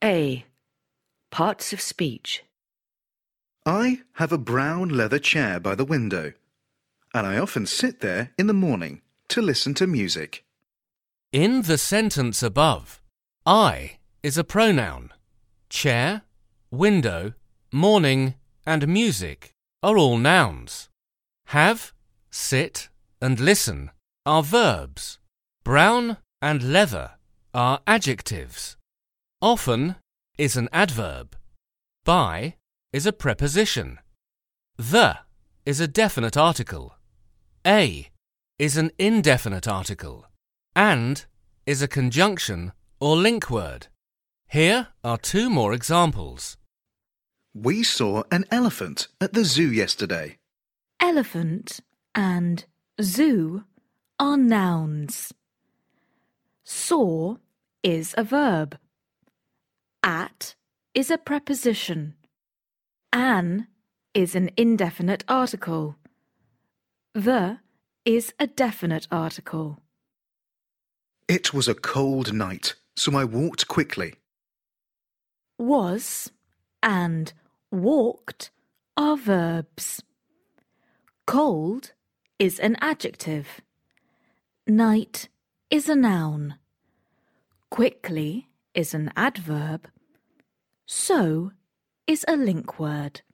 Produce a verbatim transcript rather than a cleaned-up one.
A. Parts of speech. I have a brown leather chair by the window, and I often sit there in the morning to listen to music. In the sentence above, I is a pronoun. Chair, window, morning, and music are all nouns. Have, sit, and listen are verbs. Brown and leather are adjectives. Often is an adverb. By is a preposition. The is a definite article. A is an indefinite article. And is a conjunction or link word. Here are two more examples. We saw an elephant at the zoo yesterday. Elephant and zoo are nouns. Saw is a verb. At is a preposition. An is an indefinite article. The is a definite article. It was a cold night, so I walked quickly. Was and walked are verbs. Cold is an adjective. Night is a noun. Quickly is an adverb. So is a link word.